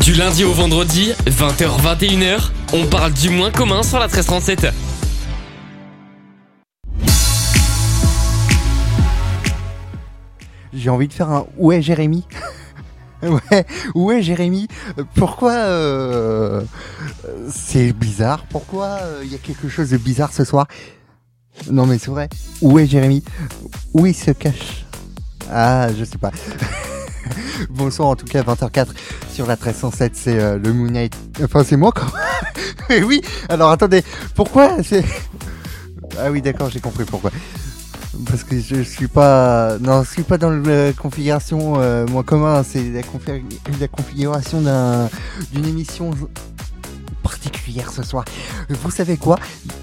Du lundi au vendredi, 20h-21h, on parle du moins commun sur la 1337. J'ai envie de faire un « Ouais Jérémy ». Ouais Jérémy, pourquoi c'est bizarre? Pourquoi il y a quelque chose de bizarre ce soir? Non mais c'est vrai. Où est Jérémy? Où il se cache? Ah, je sais pas. Bonsoir en tout cas, 20h04 sur la 1307, c'est le Moon Knight. Enfin c'est moi quoi. Mais oui, alors attendez, pourquoi c'est... Ah oui d'accord, j'ai compris pourquoi. Parce que je suis pas dans la configuration moins commun, c'est la configuration d'une émission particulière ce soir. Vous savez quoi?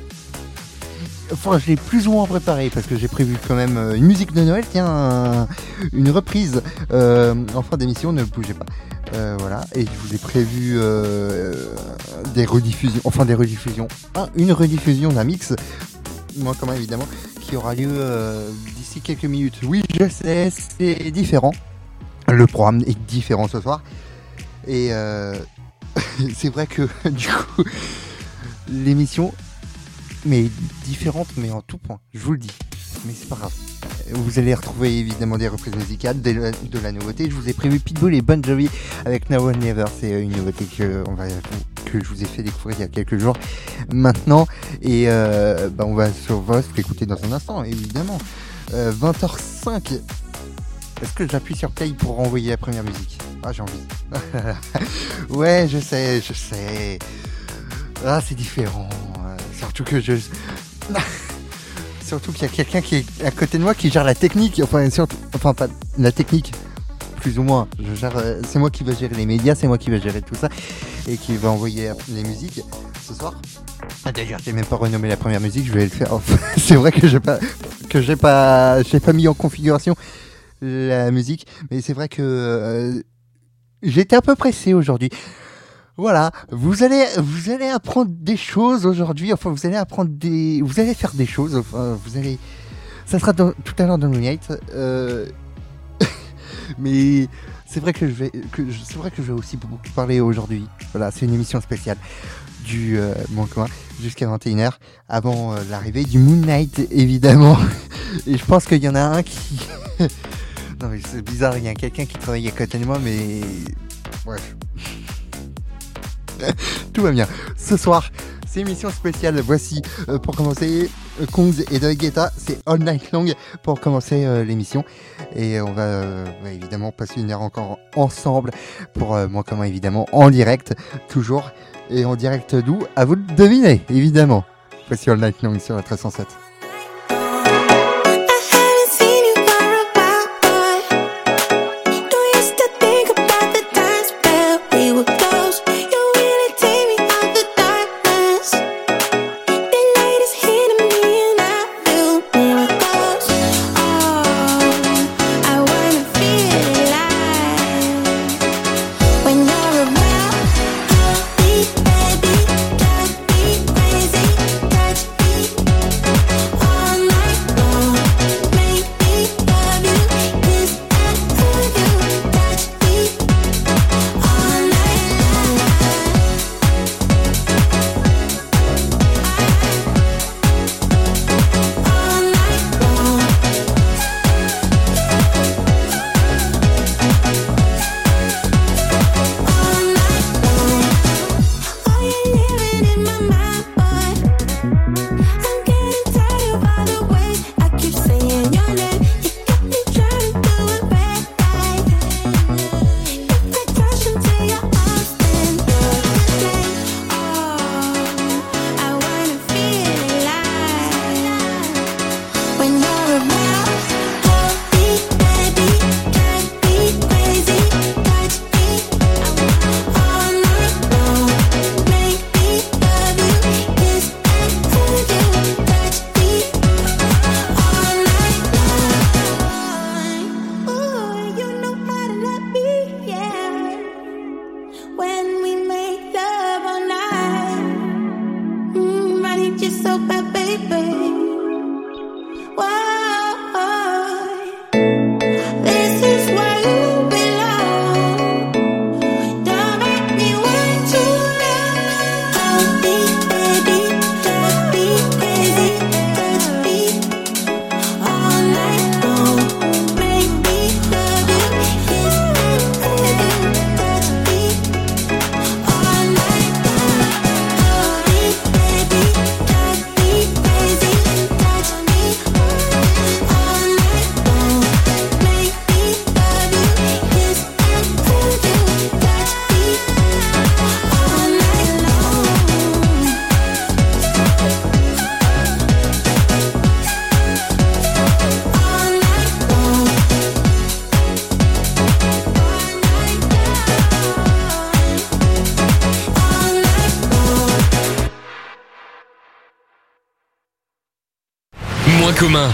Enfin, je l'ai plus ou moins préparé parce que j'ai prévu quand même une musique de Noël, tiens, une reprise en fin d'émission, ne bougez pas. Voilà, et je vous ai prévu des rediffusions, une rediffusion d'un mix, moins commun évidemment, qui aura lieu d'ici quelques minutes. Oui, je sais, c'est différent. Le programme est différent ce soir. Et c'est vrai que du coup, l'émission mais différente, mais en tout point, je vous le dis. Mais c'est pas grave. Vous allez retrouver évidemment des reprises musicales, de la nouveauté. Je vous ai prévu Pitbull et Bon Jovi avec Now or Never. C'est une nouveauté que je vous ai fait découvrir il y a quelques jours maintenant. Et on va sur Vost l'écouter dans un instant, évidemment. 20h05. Est-ce que j'appuie sur play pour renvoyer la première musique? Ah, j'ai envie. Ouais, je sais. Ah, c'est différent. Surtout que surtout qu'il y a quelqu'un qui est à côté de moi qui gère la technique. Enfin pas la technique, plus ou moins. C'est moi qui vais gérer les médias, c'est moi qui vais gérer tout ça et qui va envoyer les musiques ce soir. Ah, d'ailleurs, j'ai même pas renommé la première musique, je vais le faire. Enfin, c'est vrai que j'ai pas mis en configuration la musique, mais c'est vrai que j'étais un peu pressé aujourd'hui. Voilà, vous allez apprendre des choses aujourd'hui. Enfin, vous allez faire des choses. Enfin, ça sera tout à l'heure dans le Night. Mais c'est vrai que je vais aussi beaucoup parler aujourd'hui. Voilà, c'est une émission spéciale du Moins commun jusqu'à 21h avant l'arrivée du Moon Knight évidemment. Et je pense qu'il y en a un qui non mais c'est bizarre, il y a quelqu'un qui travaille à côté de moi, mais bref. Tout va bien. Ce soir, c'est émission spéciale. Voici, pour commencer, Kongs et David Guetta. C'est All Night Long pour commencer l'émission. Et on va évidemment passer une heure encore ensemble pour Moins commun, évidemment, en direct, toujours. Et en direct d'où? À vous de deviner, évidemment. Voici All Night Long sur la 1307. commun.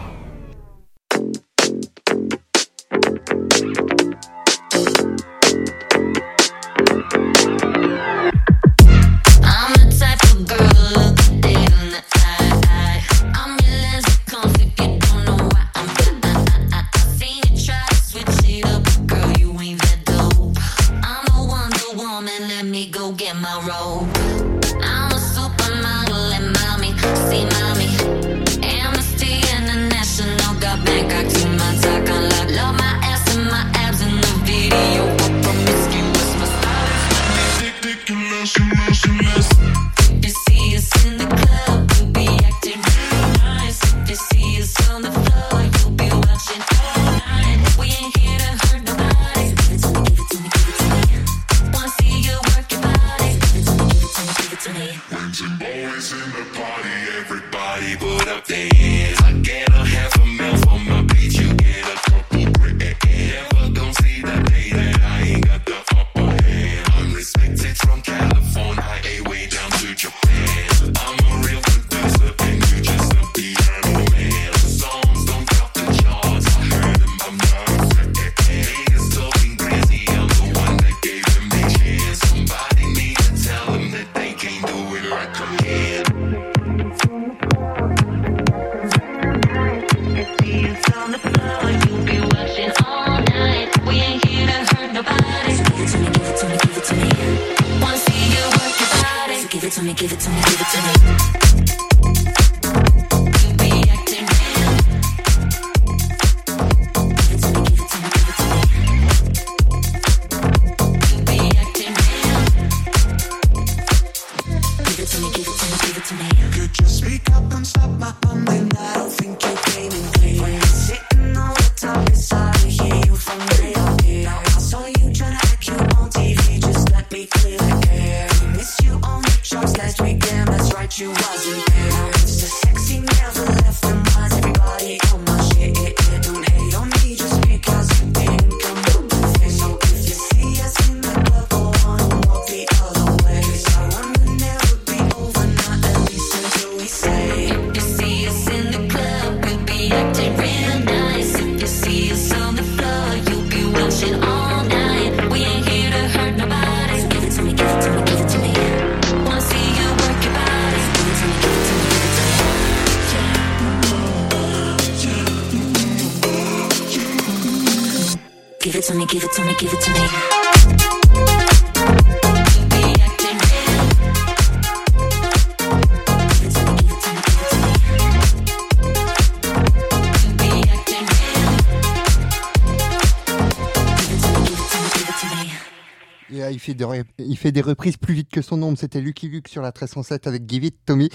Il fait des reprises plus vite que son ombre. C'était Lucky Luke sur la 1307 avec Give It Tommy.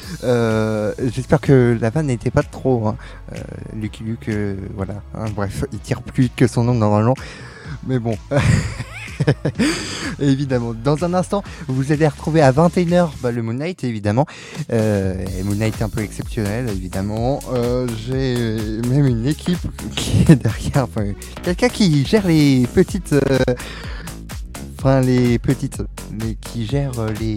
J'espère que la vanne n'était pas trop. Hein. Lucky Luke, voilà. Hein, bref, il tire plus vite que son ombre normalement. Mais bon. Évidemment. Dans un instant, vous allez retrouver à 21h le Moon Knight, évidemment. Et Moon Knight un peu exceptionnel, évidemment. J'ai même une équipe qui est derrière. Enfin, quelqu'un qui gère les petites... qui gèrent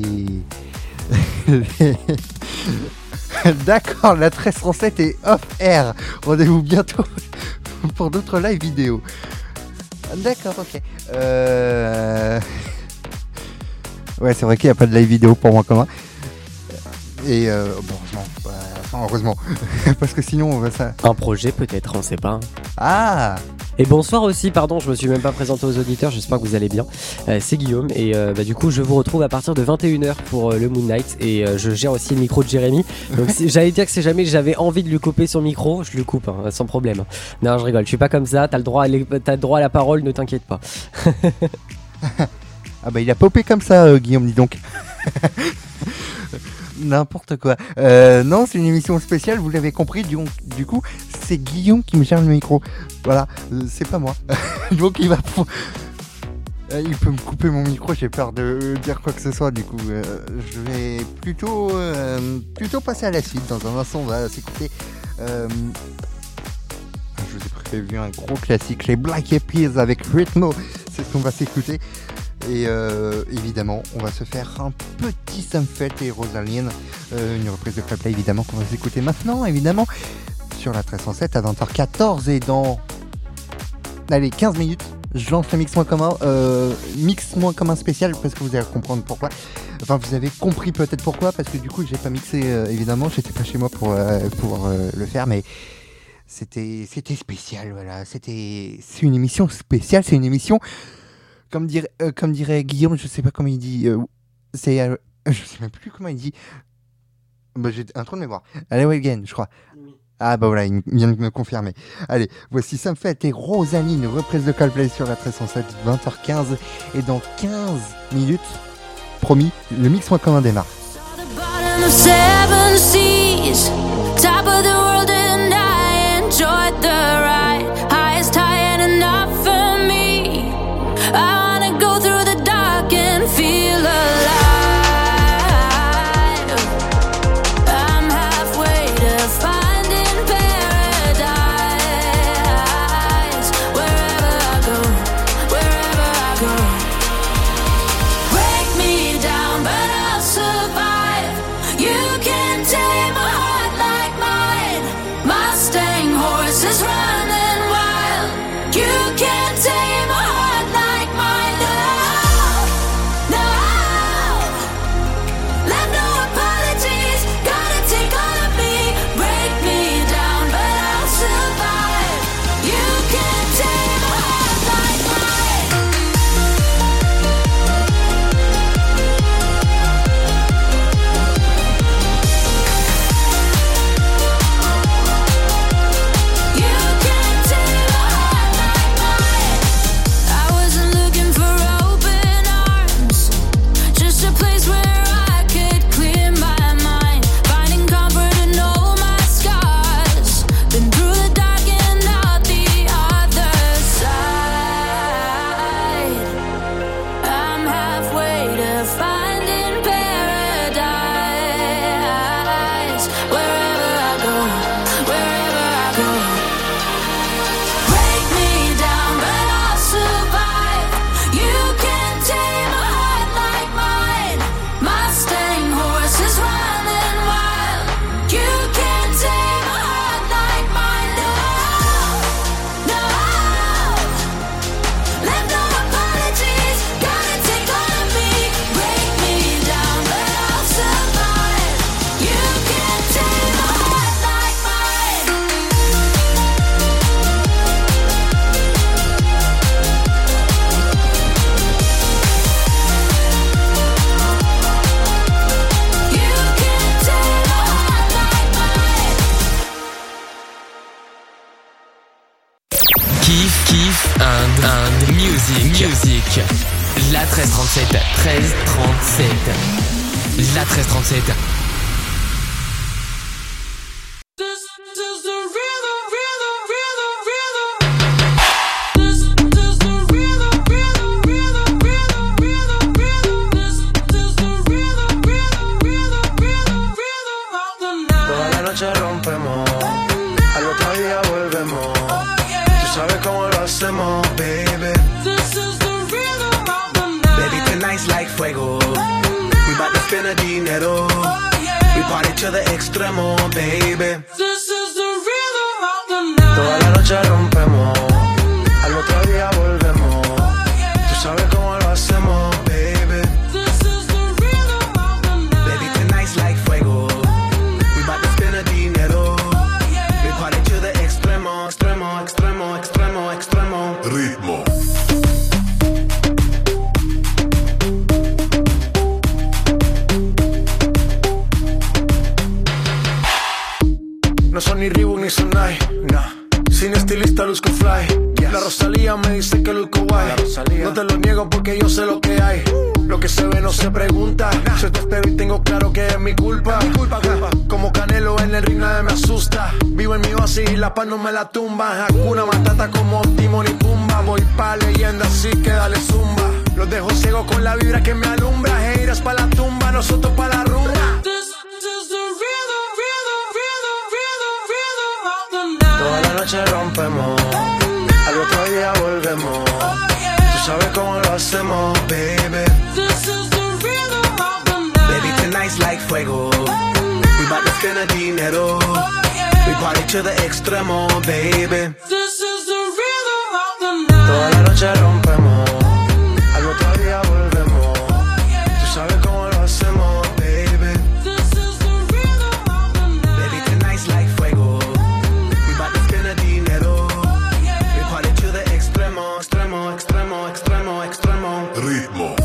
D'accord, la 1307 est off-air. Rendez-vous bientôt pour d'autres live vidéo. D'accord, ok. Ouais, c'est vrai qu'il n'y a pas de live vidéo pour moi commun. Et heureusement. Parce que sinon, ça... Un projet peut-être, on sait pas. Ah! Et bonsoir aussi, pardon, je me suis même pas présenté aux auditeurs, j'espère que vous allez bien. C'est Guillaume et du coup je vous retrouve à partir de 21h pour le Moon Knight et je gère aussi le micro de Jérémy. Donc j'allais dire que si jamais j'avais envie de lui couper son micro, je le coupe sans problème. Non, je rigole, je suis pas comme ça, t'as le droit à la parole, ne t'inquiète pas. Ah bah il a popé comme ça Guillaume, dis donc. N'importe quoi. Non, c'est une émission spéciale, vous l'avez compris. Du coup, c'est Guillaume qui me gère le micro. Voilà, c'est pas moi. Donc il peut me couper mon micro. J'ai peur de dire quoi que ce soit. Du coup, je vais plutôt passer à la suite. Dans un instant, on va s'écouter. Je vous ai prévu un gros classique, les Black Eyed Peas avec Rhythmo. C'est ce qu'on va s'écouter. Et évidemment, on va se faire un petit Sumfet et Rosaline, une reprise de Coldplay évidemment qu'on va s'écouter maintenant, évidemment, sur la 1307 à 20h14 et dans 15 minutes. Je lance le mix moins commun spécial parce que vous allez comprendre pourquoi. Enfin, vous avez compris peut-être pourquoi, parce que du coup, j'ai pas mixé évidemment. J'étais pas chez moi pour le faire, mais c'était spécial. Voilà, c'est une émission spéciale. C'est une émission comme dirait Guillaume. Je sais pas comment il dit. Je sais même plus comment il dit. Bah, j'ai un trou de mémoire. Allez, again, je crois. Ah bah voilà, il vient de me confirmer. Allez, voici Sumfet et Rosaline, reprise de Coldplay sur la 1307, 20h15. Et dans 15 minutes, promis, le mix moins commun démarre. and music. La 1337. La 1337. Dinero. We party to the extremo, baby. This is the rhythm of the night. Toda la noche rompemos, al otro día volvemos. Tú sabes cómo lo hacemos, baby. This is the rhythm of the night. Baby, tonight's like fuego. We bout to spend a dinero. We party to the extremo, extremo. Ritmo. No son ni Reebok ni Sonai, nah. Sin estilista luzco fly, yes. La Rosalía me dice que luzco guay. No te lo niego porque yo sé lo que hay. Lo que se ve no se pregunta, nah. Yo te espero y tengo claro que es mi culpa. Como Canelo en el ring nadie me asusta. Vivo en mi oasis y la paz no me la tumba. Hakuna Matata como Timón y Pumba. Voy pa' leyenda así que dale zumba. Los dejo ciego con la vibra que me alumbra. Haters pa' la tumba, nosotros pa' la rumba. Toda la noche rompemos, al otro día volvemos. Tú sabes cómo lo hacemos, baby. This is the rhythm of the night. Baby, tonight's like fuego. We bout to spend the dinero. We party to the extremo, baby. This is the rhythm of the night. Toda la noche rompemos, al otro día volvemos. Tú sabes cómo lo hacemos, baby. This is the rhythm of the night. Baby, tonight's like fuego. We bout to spend the dinero. We party to the extremo, extremo, extremo, extremo, extremo. Ritmo.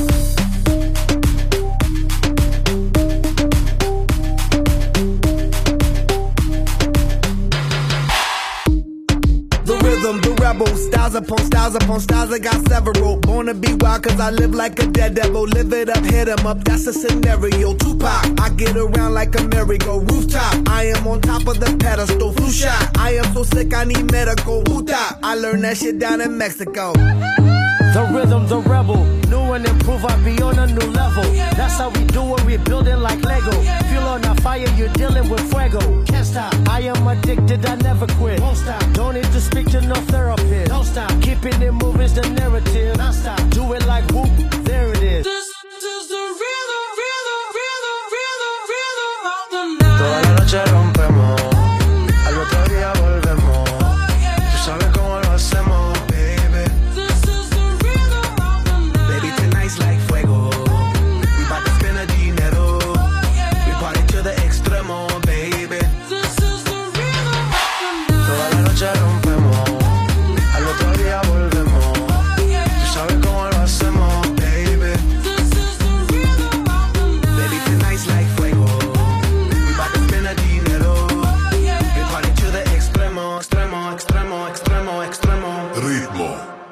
The rebel, styles upon styles upon styles, I got several. Born to be wild cause I live like a dead devil. Live it up, hit 'em up, that's a scenario. Tupac, I get around like a merry-go rooftop. I am on top of the pedestal, flu shot. I am so sick, I need medical. Huta, I learned that shit down in Mexico. The rhythm, the rebel, new and improve, I be on a new level. That's how we do it, we building like Lego. Feel on a fire, you're dealing with fuego. Can't stop, I am addicted, I never quit. Won't stop, don't need to speak to no therapist. Don't stop, keeping it moving's the narrative. Non stop, do it like whoop, there it is. This is the rhythm, rhythm, rhythm, rhythm, rhythm of the night. Toda la noche rompemos, al otro día volvemos. Tú sabes cómo lo hacemos, baby. This is the rhythm of the night. Baby, tonight's like fuego. We bout to spend the dinero. We party to the extremo, baby. This is the rhythm of the night. Toda la noche rompemos, al otro día volvemos. Tú sabes cómo lo hacemos, baby. This is the rhythm of the night. Baby, tonight's like fuego. We bout to spend the dinero. We party to the extremo, extremo, extremo, extremo, extremo. Ritmo.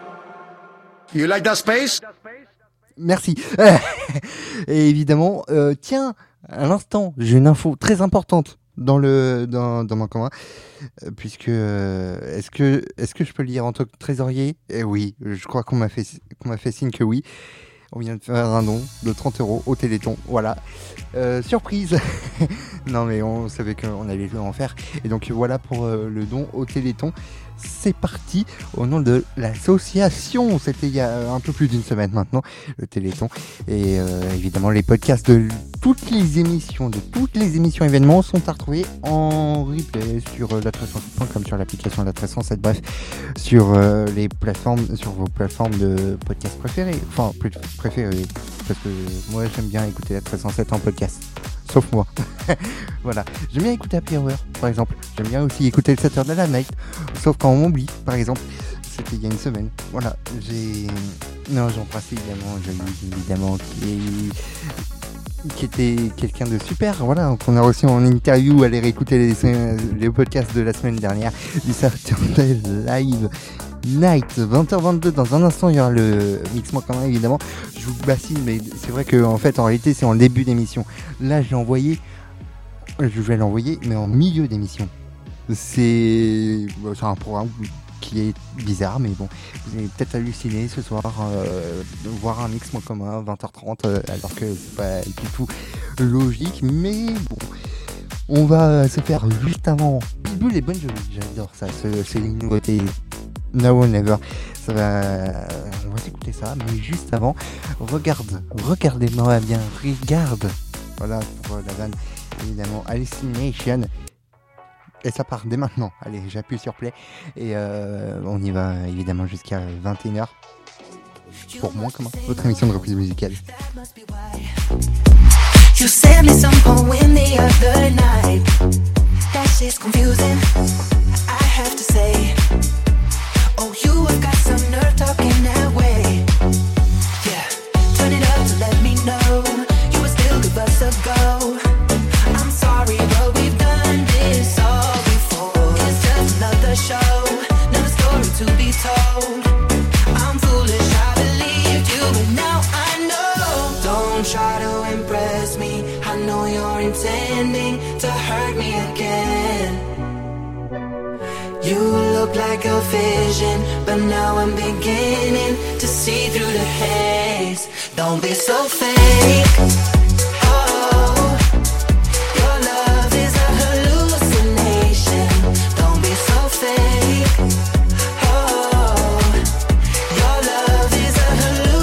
You like that space? Merci. Et évidemment, tiens, à l'instant, j'ai une info très importante dans mon commun, puisque est-ce que je peux le lire en tant que trésorier? Eh oui, je crois qu'on m'a fait signe que oui. On vient de faire un don de 30 € au Téléthon. Voilà. Surprise. Non mais on savait qu'on allait en faire. Et donc voilà pour le don au Téléthon. C'est parti au nom de l'association. C'était il y a un peu plus d'une semaine maintenant, le Téléthon. Et évidemment, les podcasts de toutes les émissions événements sont à retrouver en replay sur la307.com, comme sur l'application La307. Bref, sur les plateformes, sur vos plateformes de podcasts préférées. Enfin, plus préférées, parce que moi j'aime bien écouter La307 en podcast. Sauf moi. Voilà. J'aime bien écouter Happy Hour, par exemple. J'aime bien aussi écouter le Saturday Night. Sauf quand on m'oublie, par exemple. C'était il y a une semaine. Voilà. Non, j'embrasse évidemment qui était quelqu'un de super. Voilà. Qu'on a reçu en interview. Allez réécouter les podcasts de la semaine dernière du Saturday Live Night, 20h22. Dans un instant, il y aura le mix-moi quand même, évidemment. Je vous bassine, mais c'est vrai qu'en fait, en réalité, c'est en début d'émission. Là, je vais l'envoyer, mais en milieu d'émission. C'est un programme qui est bizarre, mais bon, vous allez peut-être halluciner ce soir, voir un mix-moi commun, 20h30, alors que c'est pas du tout logique, mais bon. On va se faire juste avant Pitbull et Bon Jovi. J'adore ça, c'est une nouveauté. Now or Never. On va écouter ça, mais juste avant, regardez-moi bien, regarde. Voilà pour la vanne, évidemment, Hallucination. Et ça part dès maintenant. Allez, j'appuie sur play et on y va évidemment jusqu'à 21h. Pour moi, comment votre émission de reprise musicale. You sent me some poem the other night. That shit's confusing, I have to say. Oh, you have got some nerve talking that way. Yeah, turn it up to let me know you would still give us a go. I'm sorry, but we've done this all before. It's just another show, another story to be told. I'm foolish, I believed you, but now I know. Don't try to impress me, I know you're intending to hurt me again. You look like a vision, but now I'm beginning to see through the haze. Don't be so fake. Oh, your love is a hallucination. Don't be so fake. Oh, your love is a hallucination.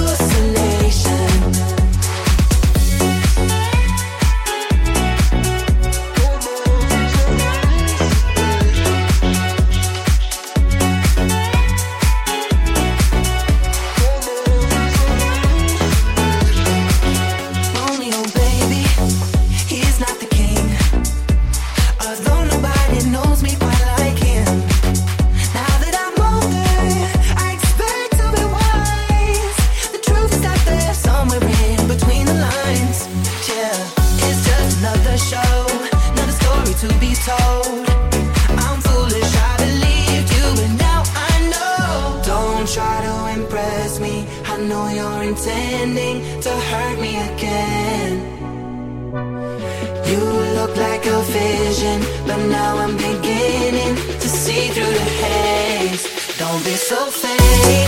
trust me, I know you're intending to hurt me again. You look like a vision, but now I'm beginning to see through the haze. Don't be so fake.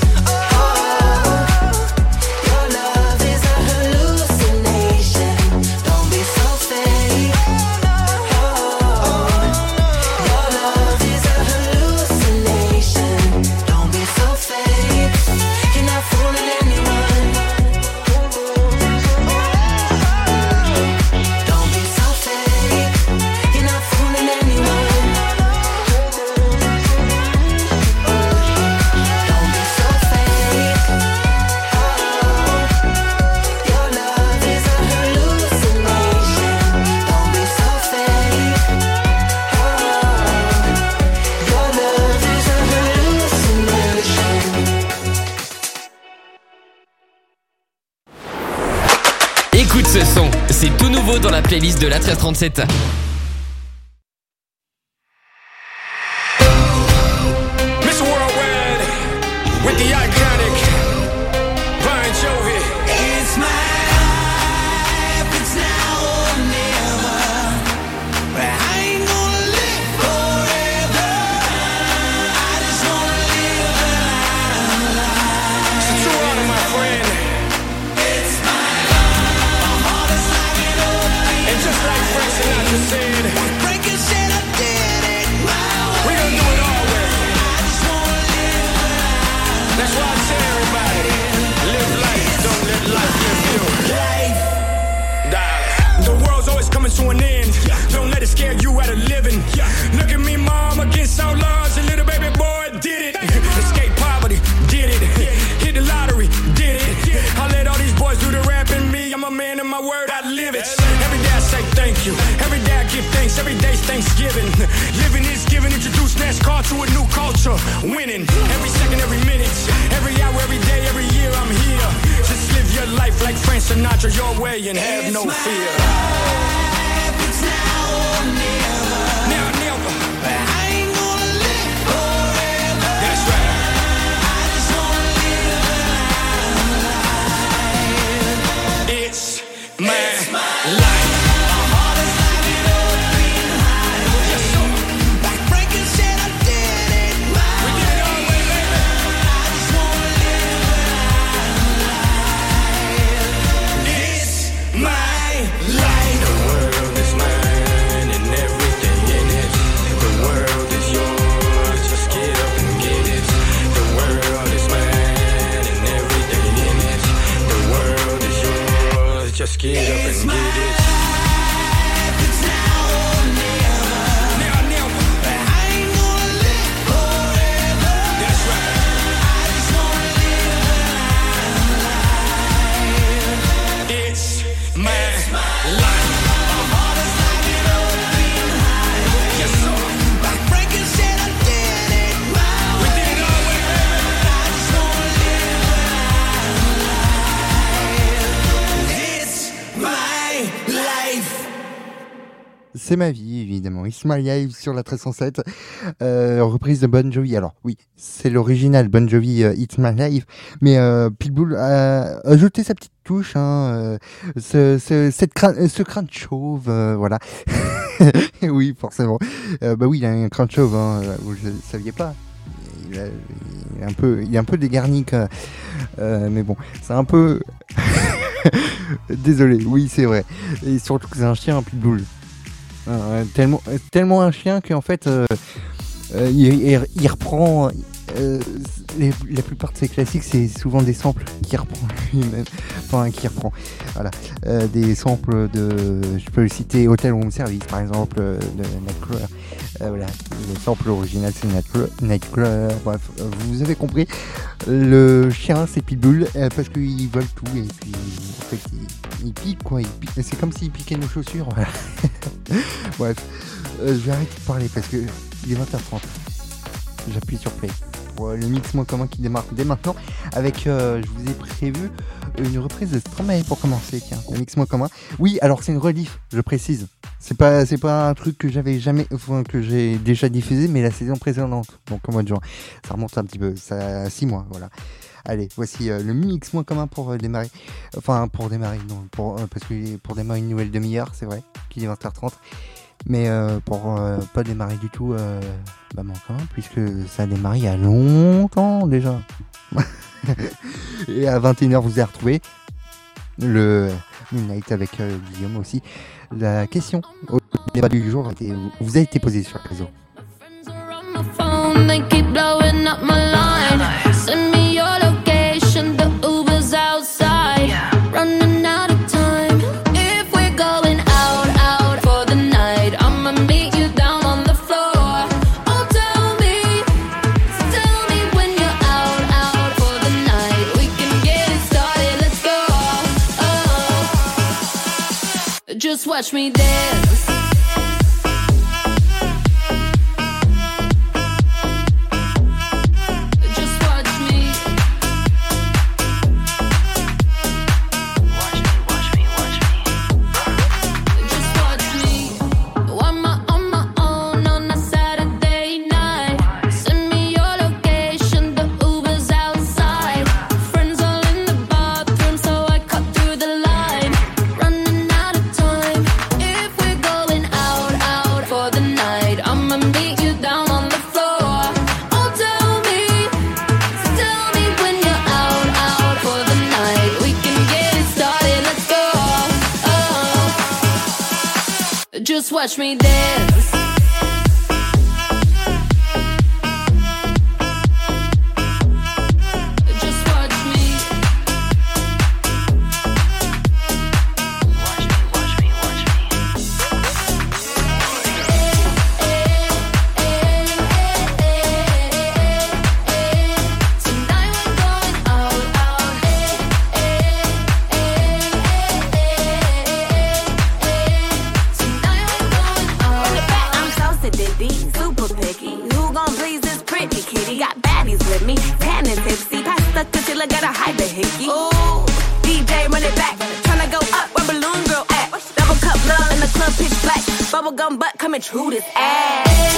Écoute ce son, c'est tout nouveau dans la playlist de la 1337. Mr. Worldwide with the iconic Bon Jovi. It's my life, it's now or never. But I ain't gonna live forever. I just wanna live a life. So true honor, my friend. It's my life. My heart is like an open. And just like Frank Sinatra said, Breaking said I did it my way. We gonna do it all way. That's why I tell everybody, live life, don't let life live you. Life, darling. The world's always coming to an end. Don't let it scare you out of living. Look at me, mom, against all odds. A little baby boy did it. Escape poverty, did it. Hit the lottery, did it. I let all these boys do the rap and me. I'm a man of my word, I live it. Every day I say thank you. Every day I give thanks. Every day's Thanksgiving. Living is giving. Introduce NASCAR to a new culture. Winning every second, every minute, every hour, every day, every year. I'm here. Just live your life like Frank Sinatra your way and have no fear. It's now or never. Now or never. But I ain't gonna live forever. That's right. I just wanna live a life. It's my life. Just get up and get it. It's now or never. Now or never. But I ain't gonna live forever. That's right. I just wanna live a life. It's my life. My heart is like an open highway. Yes, sir. Like Frankie said, I did it my way. We did it our way, baby. I just wanna live a life. It's my life. C'est ma vie, évidemment. It's My Life sur la 1307. Reprise de Bon Jovi. Alors, oui, c'est l'original Bon Jovi, It's My Life. Mais Pitbull a ajouté sa petite touche. Ce crâne chauve, voilà. Oui, forcément. Bah oui, il a un crâne chauve. Vous ne le saviez pas. Il est un peu dégarni. Mais bon, c'est un peu... Désolé, oui, c'est vrai. Et surtout que c'est un chien, un Pitbull. Tellement un chien qu'en fait il reprend la plupart de ses classiques, c'est souvent des samples qu'il reprend lui-même, voilà, des samples de, je peux le citer, Hotel Room Service par exemple, de Nightcrawler, voilà, le sample original c'est Nightcrawler, bref, vous avez compris. Le chien c'est Pitbull, parce qu'il vole tout et puis en fait il pique quoi, c'est comme s'il piquait nos chaussures, voilà. Bref, je vais arrêter de parler parce que il est 20h30. J'appuie sur play pour le mix moins commun qui démarre dès maintenant avec, je vous ai prévu une reprise de Stromae pour commencer, tiens, le mix moins commun. Oui, alors c'est une rediff, je précise. C'est pas un truc que j'avais jamais, enfin, que j'ai déjà diffusé, mais la saison précédente, donc au mois de juin. Ça remonte un petit peu, ça a 6 mois, voilà. Allez, voici le mix moins commun pour démarrer. Enfin, pour démarrer, non, parce que pour démarrer une nouvelle demi-heure, c'est vrai, qu'il est 20h30. Mais pour pas démarrer du tout, moins commun, puisque ça a démarré il y a longtemps déjà. Et à 21h, vous avez retrouvé le Midnight avec Guillaume aussi. La question au débat du jour vous a été posée sur le réseau. My phone, they keep blowing up my line. Send me your location, the Uber's outside. Running out of time. If we're going out for the night, I'ma meet you down on the floor. Oh, tell me when you're out for the night. We can get it started, let's go. Oh, just watch me dance. Just watch me dance. Just watch me. Watch me. Tonight we're going out. Super picky. Who gon' please this pretty kitty? Got baddies with me, tan and tipsy. Pass the concealer, gotta hide the hickey. Ooh, DJ run it back. Tryna go up where Balloon Girl at. Double cup love in the club, pitch black. Bubblegum butt coming true this ass.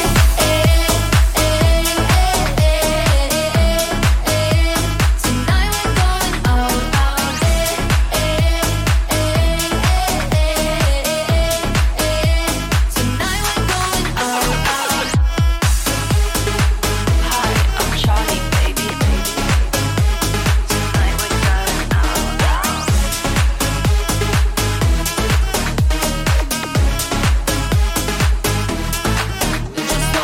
Tonight we're going out. Tonight we're going out. Just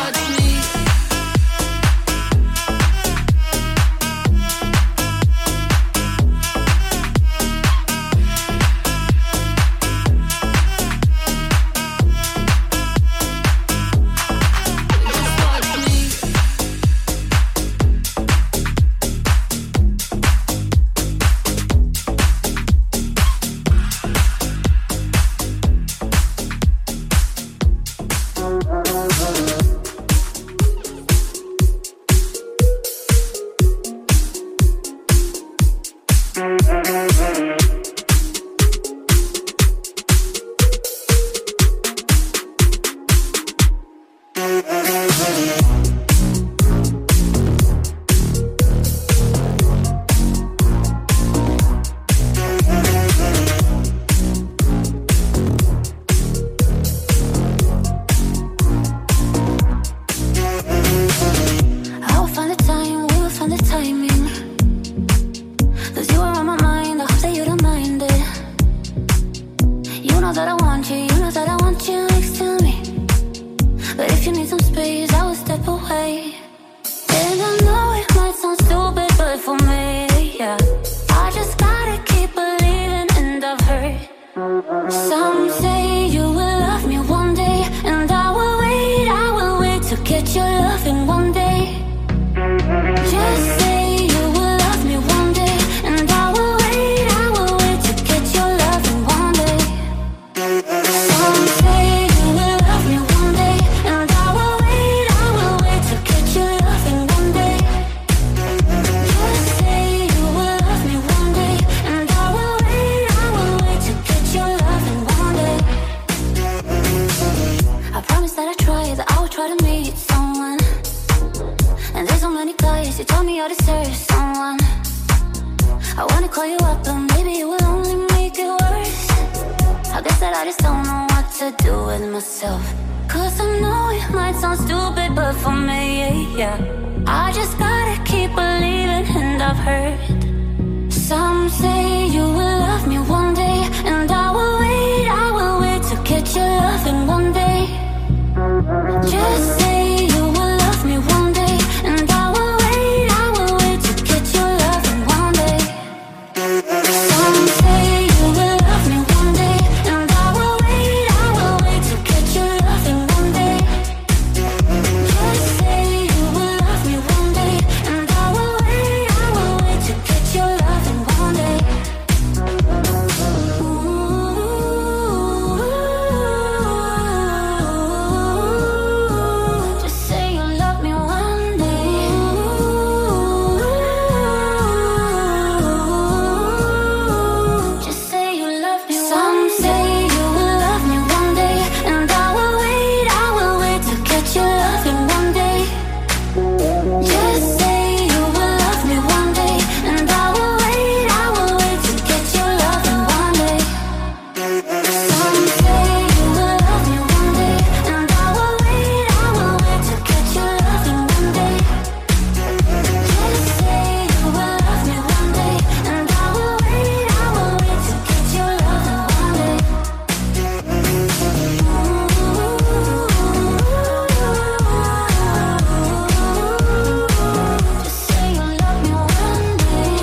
to call you up, but maybe it will only make it worse. I guess that I just don't know what to do with myself. Cause I know it might sound stupid, but for me, yeah, I just gotta keep believing, and I've heard some say you will love me one day, and I will wait to get your loving one day. Just say you will love me one day, and I will wait to get your loving one day. Some say you will love me one day, and I will wait to get your loving one day. Just say you will love me one day, and I will wait to get your loving one day. Just say you love me one day. Just say you love me. Some say you will love me one day, and I will wait to get your loving one day. Just say you will love me one day, and I will wait to get your loving one day. Some say you will love me one day, and I will wait to get your loving one day. Just say you will love me one day, and I will wait to get your loving one day. Just say you love me one day.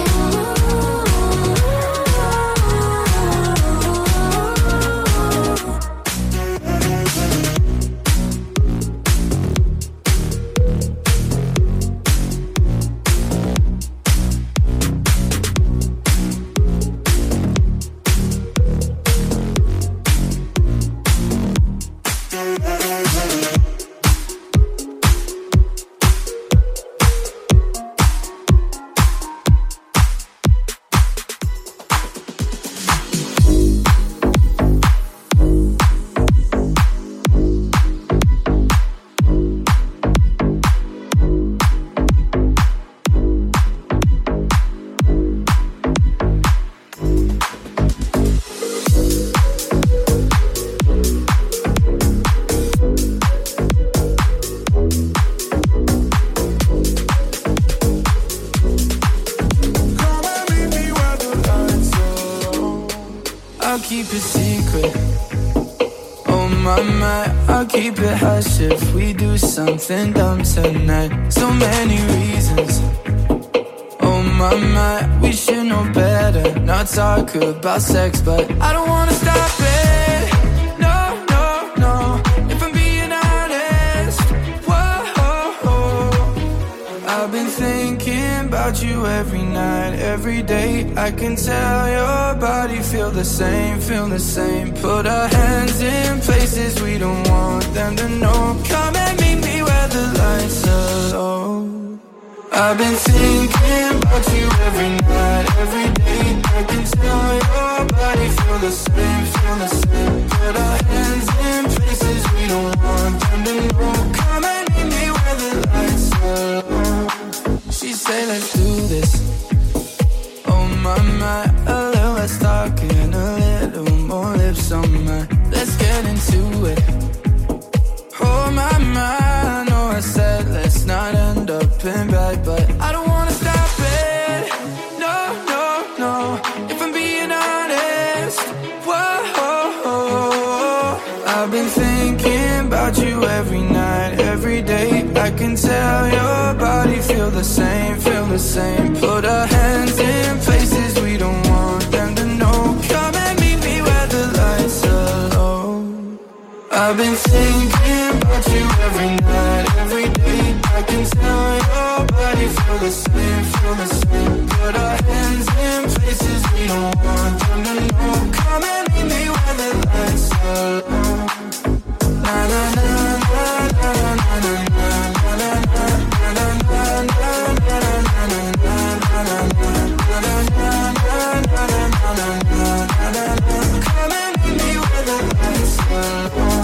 I'll keep it secret. Oh my, I'll keep it hush if we do something dumb tonight. So many reasons. Oh my, we should know better. Not talk about sex, but I don't wanna stop it. No, if I'm being honest. Whoa, I've been thinking about you every night, every day. I can tell your body feel the same. Put our hands in places we don't want them to know. Come and meet me where the lights are low. I've been thinking about you every night, every day. I can tell your body feel the same. Put our hands in places we don't want them to know. Come and meet me where the lights are low. She say let's do this. Oh my, a little less talking, a little more lips on mine. Let's get into it. Oh my, I know I said let's not end up in bed, but I don't wanna stop it. No, if I'm being honest. Whoa, I've been thinking about you every night, every day. I can tell your body feel the same. Put our hands in places we don't want them to know. Come and meet me where the lights are low. I've been thinking about you every night, every day. I can tell your body feel the same. Put our hands in places we don't want them to know. Come and meet me where the lights are low. Na na na na na na na na na na Come and meet me where the lights are low.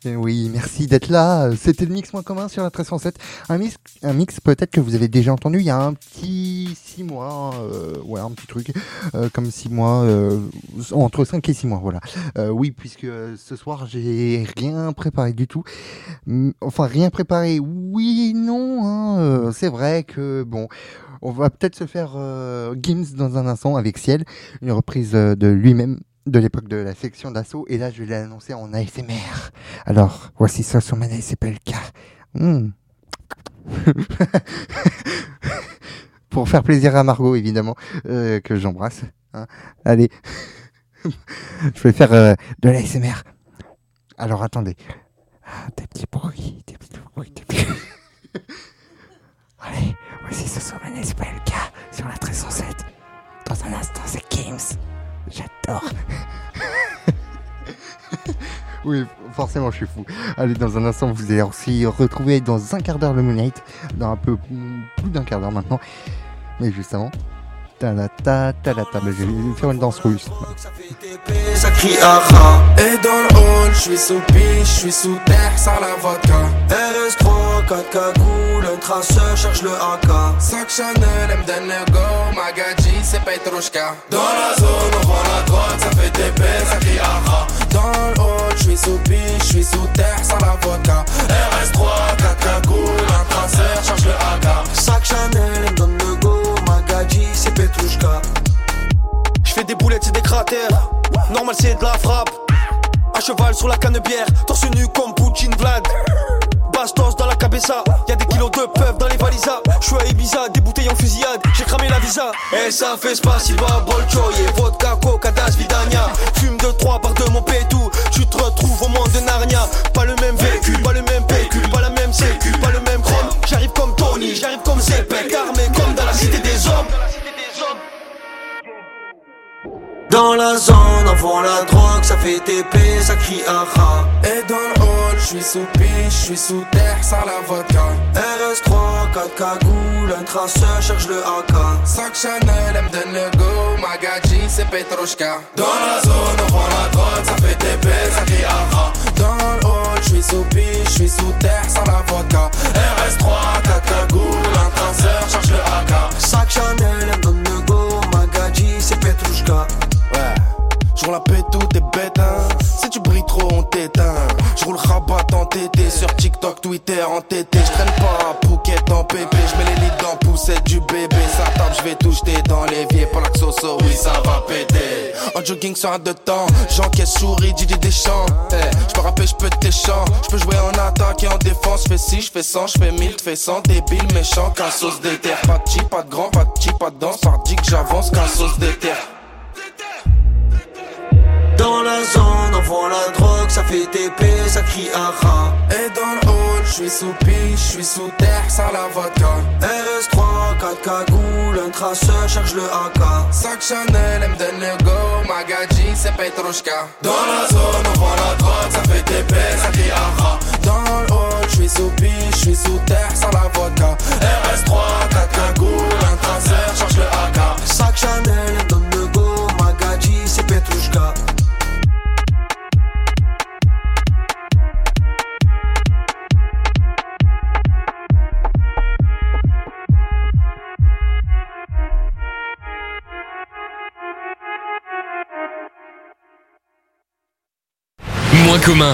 Oui, merci d'être là. C'était le mix moins commun sur la 1307. Un mix peut-être que vous avez déjà entendu il y a un petit 6 mois. Ouais, un petit truc comme 6 mois. Entre 5 et 6 mois, voilà. Oui, puisque ce soir, j'ai rien préparé du tout. Enfin, rien préparé. Oui, non. Hein, c'est vrai que, bon, on va peut-être se faire Gims dans un instant avec Ciel. Une reprise de lui-même. De l'époque de la section d'assaut, et là je l'ai annoncé en ASMR. Alors, voici ça sur ma c'est pas le cas. Pour faire plaisir à Margot, évidemment, que j'embrasse. Hein. Allez, je vais faire de l'ASMR. Alors attendez. Des petits bruits. Allez, voici ça sur ma c'est pas le cas sur la 1307. Dans un instant, c'est Games. J'adore. Oui, forcément, je suis fou. Allez, dans un instant, vous allez aussi retrouver dans un quart d'heure le Moonlight. Dans un peu plus d'un quart d'heure maintenant. Mais juste avant. Ta-la-ta, ta-la-ta. Je vais faire une danse russe. Ça crie aha. Et dans le hall, je suis sous piche, je suis sous terre, sans la vodka. RS3, 4 cagoules, un traceur, cherche le AK. Sac Chanel, M donne le go, Magadji, c'est Petrushka. Dans la zone, on vend la drogue, ça fait TP, ça crie aha. Dans le hall, je suis sous piche, je suis sous terre, sans la vodka. RS3, 4 cagoules, un traceur, cherche le AK. Sac Chanel, M donne le go, Magadji, c'est Petrushka. J'fais des boulettes, c'est des cratères. Normal, c'est de la frappe. À cheval sur la canne-bière, torse nu comme Poutine Vlad. Bastos dans la cabeza, y'a des kilos de puff dans les valisas. J'suis à Ibiza, des bouteilles en fusillade, j'ai cramé la visa. Et ça fait spasiba, bolchoye, vodka, coca, das, vidania. Fume de 3 par de mon pétou, tu te retrouves au monde de Narnia. Pas le même véhicule, pas le même pécule, pas la même sécu, pas le même chrome. J'arrive comme Tony, j'arrive comme Zepek, armé comme dans la cité des hommes. Dans la zone, on vend la drogue, ça fait TP, ça crie aha. Et dans le hall, je suis sous piche, je suis sous terre, sans la vodka. RS3, 4 cagoules, un traceur, cherche le AK. Sac Chanel, M donne le go, Magadji, c'est Petrushka. Dans la zone, on vend la drogue, ça fait TP, ça crie aha. Dans le hall, je suis sous piche, je suis sous terre, sans la vodka. RS3, 4 cagoules, un traceur, cherche le AK. Sac Chanel, M donne le go, Magadji, c'est Petrushka. Ouais, j'roule la pète tout t'es bête hein. Si tu brilles trop on t'éteint. J'roule rabat en tété sur TikTok, Twitter en tété. J'traîne pas à Phuket en pépé. J'mets les lits dans poussette du bébé. Ça tape, j'vais tout jeter dans l'évier. Pour la xoso, oui ça va péter. En jogging sur un de temps, j'encaisse souris, Didier Deschamps. J'peux rapper, j'peux tes chants. J'peux jouer en attaque et en défense. J'fais 6, j'fais 100, j'fais 1000, j'fais 100. Débile, méchant, qu'un sauce d'éther. Pas de chi, pas de grand, pas de chi, pas de danse. Pardi que j'avance, qu'un sauce d'éther. Dans la zone, on vend la drogue, ça fait TP, ça crie aha. Et dans le hall, je suis sous piche, je suis sous terre, sans la vodka. RS3, 4 cagoules, un traceur, cherche le AK. Sac Chanel, M donne le go, Magadji, c'est Petrushka. Dans la zone, on vend la drogue, ça fait TP, ça crie aha. Dans le hall, je suis sous piche, je suis sous terre, sans la vodka. RS3, 4 cagoules, un traceur, cherche le AK. Sac Chanel, M donne le go, Magadji, c'est Petrushka. Moins commun.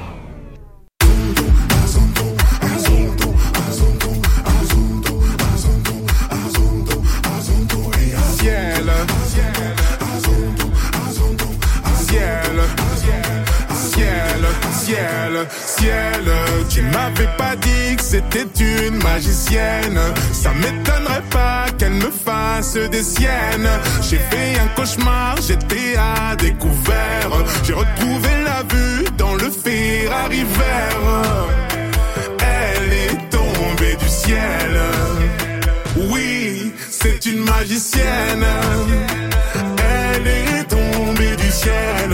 Ciel, tu m'avais pas dit que c'était une magicienne. Ça m'étonnerait pas qu'elle me fasse des siennes. J'ai fait un cauchemar, j'étais à découvert. J'ai retrouvé la vue dans le Ferrari vert. Elle est tombée du ciel. Oui, c'est une magicienne. Elle est tombée du ciel.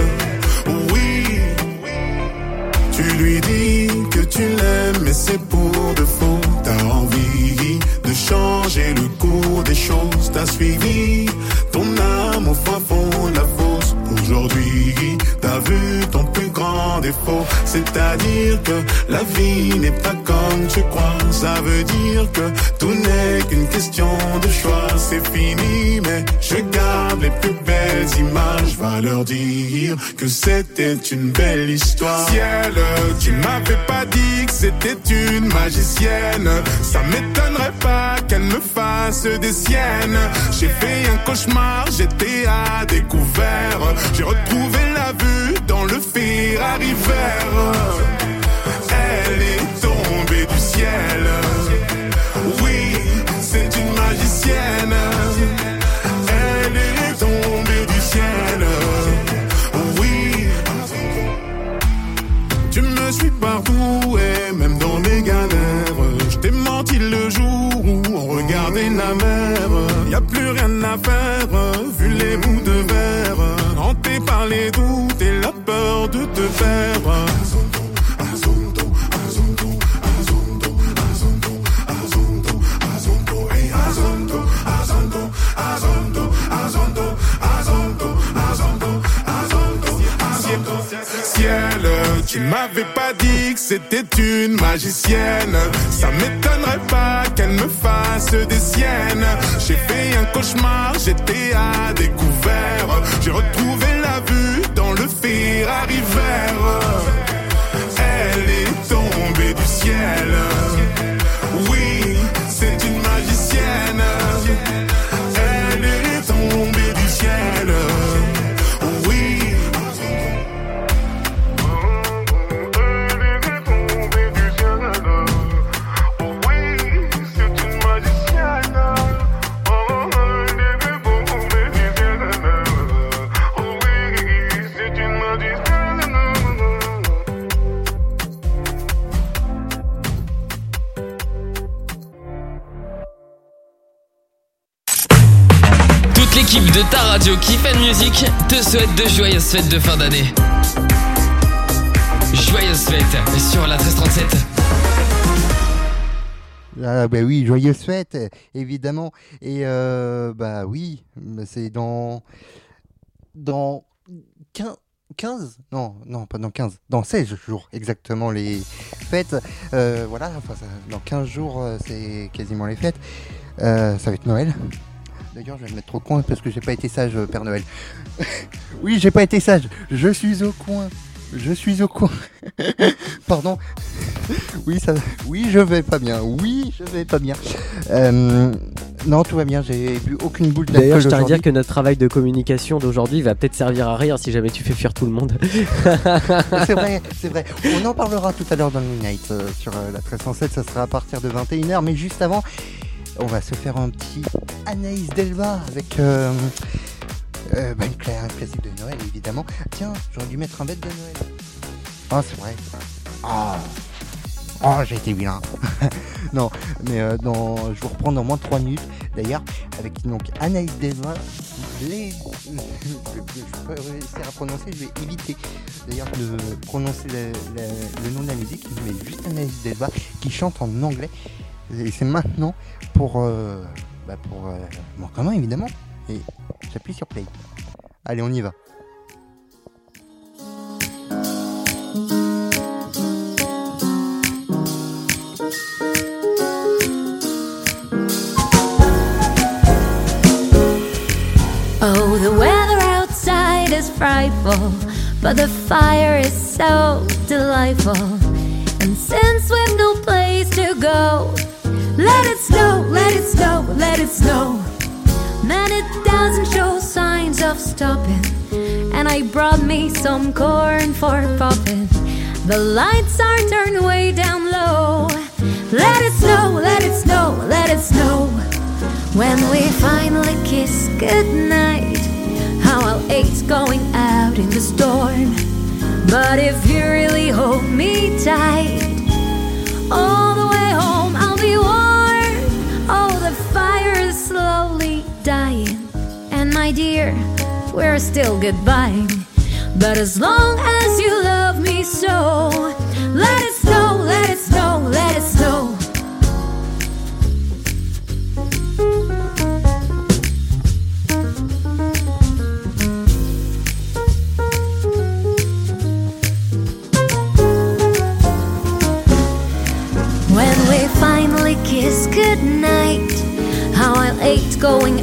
Tu lui dis que tu l'aimes mais c'est pour de faux. T'as envie de changer le cours des choses. T'as suivi ton âme au fin fond de la fosse. Aujourd'hui t'as vu ton plus grand par défaut. C'est-à-dire que la vie n'est pas comme tu crois. Ça veut dire que tout n'est qu'une question de choix. C'est fini, mais je garde les plus belles images. Va leur dire que c'était une belle histoire. Ciel, tu m'avais pas dit que c'était une magicienne. Ça m'étonnerait pas qu'elle me fasse des siennes. J'ai fait un cauchemar, j'étais à découvert. J'ai retrouvé la vue dans le Ferrari vert. Elle est tombée du ciel. Oui, c'est une magicienne. Elle est tombée du ciel. Oui. Tu me suis partout et même dans mes galères. Je t'ai menti le jour où on regardait la mer. Y a plus rien à faire, vu les bouts de verre. Hanté par les doutes et la peur de te perdre. Ciel, tu m'avais pas dit que c'était une magicienne. Ça m'étonnerait pas qu'elle me fasse des siennes. J'ai fait un cauchemar, j'étais à découvert. J'ai retrouvé la vue dans le Ferrari vert. Elle est tombée du ciel. Oui, c'est une magicienne. Elle est tombée du ciel. Oui. L'équipe de ta radio Kiff Music te souhaite de joyeuses fêtes de fin d'année. Joyeuses fêtes sur la 1337. Ah bah oui, joyeuses fêtes, évidemment. Et bah oui, c'est dans 15 non, pas dans 15, dans 16 jours exactement les fêtes. Voilà, enfin, dans 15 jours, c'est quasiment les fêtes. Ça va être Noël. D'ailleurs, je vais me mettre au coin parce que j'ai pas été sage, Père Noël. Oui, j'ai pas été sage. Je suis au coin. Pardon. Oui, je vais pas bien. Non, tout va bien. J'ai bu aucune boule d'alcool. D'ailleurs, je tiens à aujourd'hui. dire que notre travail de communication d'aujourd'hui va peut-être servir à rien si jamais tu fais fuir tout le monde. C'est vrai. On en parlera tout à l'heure dans le Midnight sur la 1307. Ça sera à partir de 21h. Mais juste avant, on va se faire un petit Anaïs Delva avec un classique de Noël, évidemment. Tiens, j'aurais dû mettre un bête de Noël. Ah, c'est vrai. Oh, j'ai été vilain. Non, mais je vous reprends dans moins de 3 minutes. D'ailleurs, avec donc Anaïs Delva. Je vais pas réussir à prononcer, je vais éviter d'ailleurs de prononcer le nom de la musique, mais juste Anaïs Delva qui chante en anglais. Et c'est maintenant pour mon commun évidemment. Et j'appuie sur play. Allez, on y va. Oh, the weather outside is frightful, but the fire is so delightful. And since we've no place to go, let it snow, let it snow, let it snow. Man, it doesn't show signs of stopping, and I brought me some corn for popping. The lights are turned way down low. Let it snow, let it snow, let it snow. When we finally kiss goodnight, how I'll hate going out in the storm. But if you really hold me tight, all the way home I'll be warm. Oh, the fire is slowly dying, and my dear, we're still goodbye. But as long as you love me so, let it snow, let it snow, let it snow.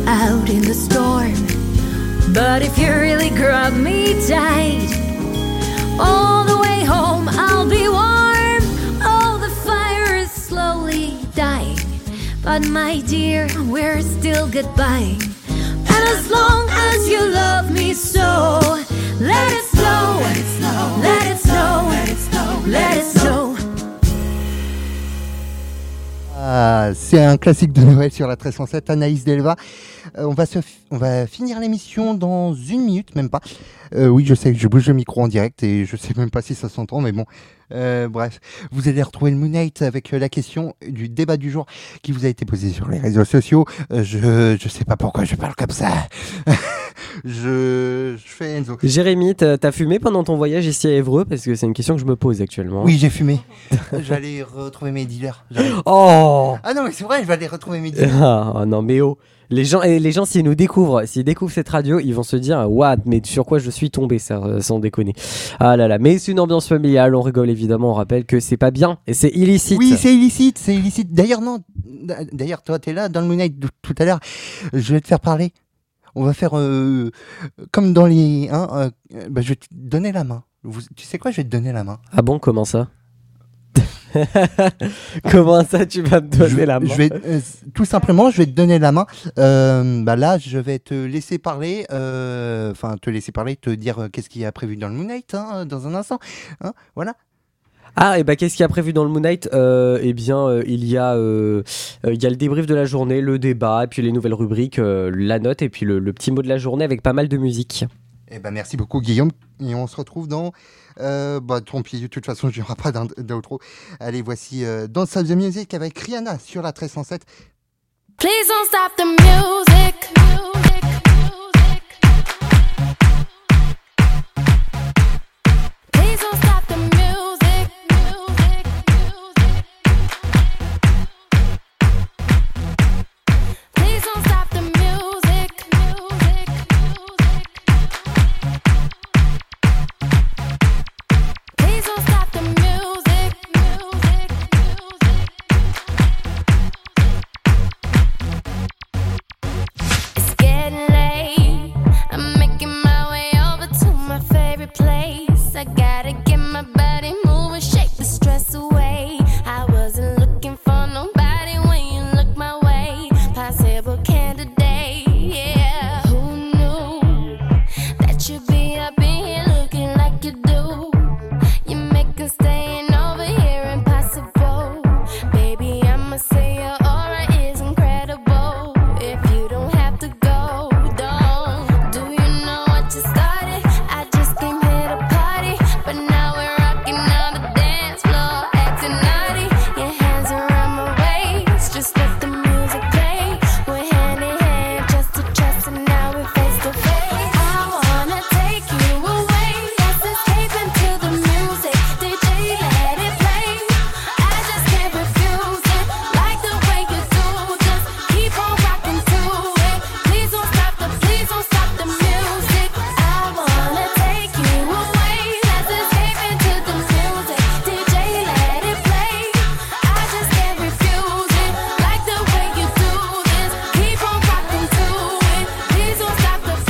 out in the storm. But if you really grab me tight, all the way home I'll be warm. Oh, the fire is slowly dying, but my dear, we're still goodbye. And as long as you love me so, let it snow, let it snow, let it snow, let it snow, let it snow. Ah, c'est un classique de Noël sur la 1307, Anaïs Delva. On va finir l'émission dans 1 minute, même pas. Oui, je sais que je bouge le micro en direct et je sais même pas si ça s'entend, mais bon. Bref, vous allez retrouver le Moon Night avec la question du débat du jour qui vous a été posée sur les réseaux sociaux. Je sais pas pourquoi je parle comme ça. je fais Enzo. Jérémy, t'as fumé pendant ton voyage ici à Évreux? Parce que c'est une question que je me pose actuellement. Oui, j'ai fumé. J'allais retrouver mes dealers. Oh! Ah non, mais c'est vrai, je vais aller retrouver mes dealers. Ah non, mais oh! Les gens, s'ils découvrent cette radio, ils vont se dire what, mais sur quoi je suis tombé, ça, sans déconner. Ah là là, mais c'est une ambiance familiale, on rigole évidemment, on rappelle que c'est pas bien et c'est illicite. Oui, c'est illicite. D'ailleurs, toi, t'es là dans le Moon Night tout à l'heure. Je vais te faire parler. On va faire comme dans les. Je vais te donner la main. Tu sais quoi, je vais te donner la main. Ah bon, comment ça? Comment ça, tu vas me donner la main? Tout simplement, je vais te donner la main. Là, je vais te laisser parler. Te dire qu'est-ce qu'il y a prévu dans le Moon Night dans un instant. Voilà. Ah, et qu'est-ce qu'il y a prévu dans le Moon Night? Il y a le débrief de la journée, le débat, et puis les nouvelles rubriques, la note, et puis le petit mot de la journée avec pas mal de musique. Merci beaucoup, Guillaume. Et on se retrouve dans. Tant pis, de toute façon, il n'y aura pas d'outro. Allez, voici Don't Stop the Music avec Rihanna sur la 1307. Please don't stop the music. Please don't stop the music. Please don't stop the music. Please don't stop the music. It's getting late. I'm making my way over to my favorite place. I gotta get my body moving, shake the stress away. I wasn't looking for nobody when you look my way. Possible candidate, yeah. Who knew that you'd be up in here looking like you do? You make us staying over here impossible. Baby, I'ma say your aura is incredible. If you don't have to go, don't. Do you know what you started? I just came here to party, but now we're rocking on the dance floor, acting naughty. Your hands around my waist, just let the music play. We're hand in hand, just to trust, and now we're face to face. I wanna take you away, let's escape into the music. DJ, let it play. I just can't refuse it, like the way you do. Just keep on rocking to it. Please don't stop the music. I wanna take you away, let's escape into the music. DJ, let it play. I just can't refuse it, like the way you do this. Keep on rocking to it. Please don't stop the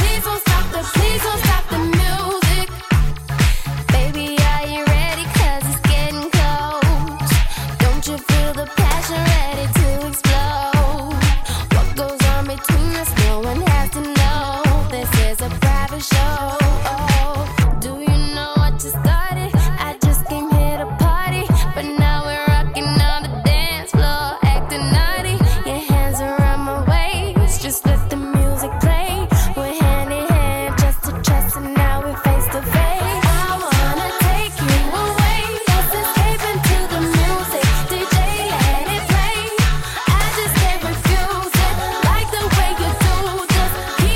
music. Baby, are you ready? 'Cause it's getting close. Don't you feel the passion ready to explode? What goes on between us, no one has to know. This is a private show. Do you know what you started? I just came here to party, but now we're rocking on the dance floor, acting naughty. Your hands around my waist, just let the music play. We're hand in hand, just to trust, and now we're face to face. I wanna take you away, let's escape into the music. DJ, let it play. I just can't refuse it, like the way you do. Just keep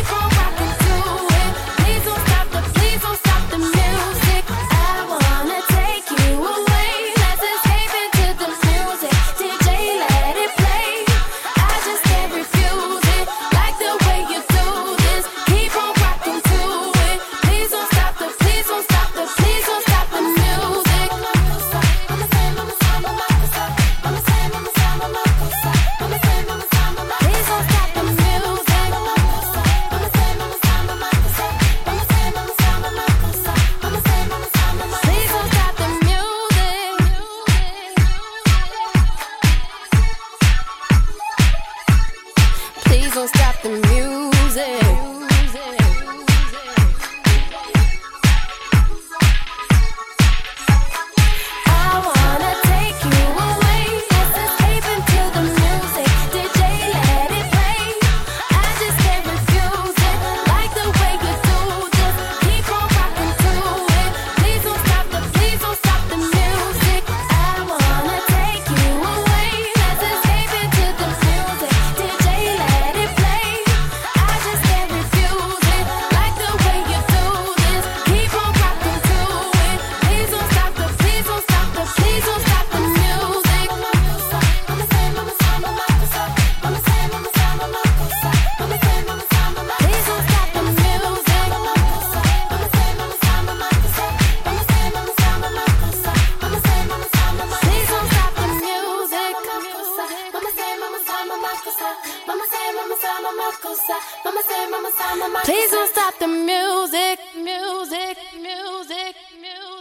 Please don't stop the music, music, music, music.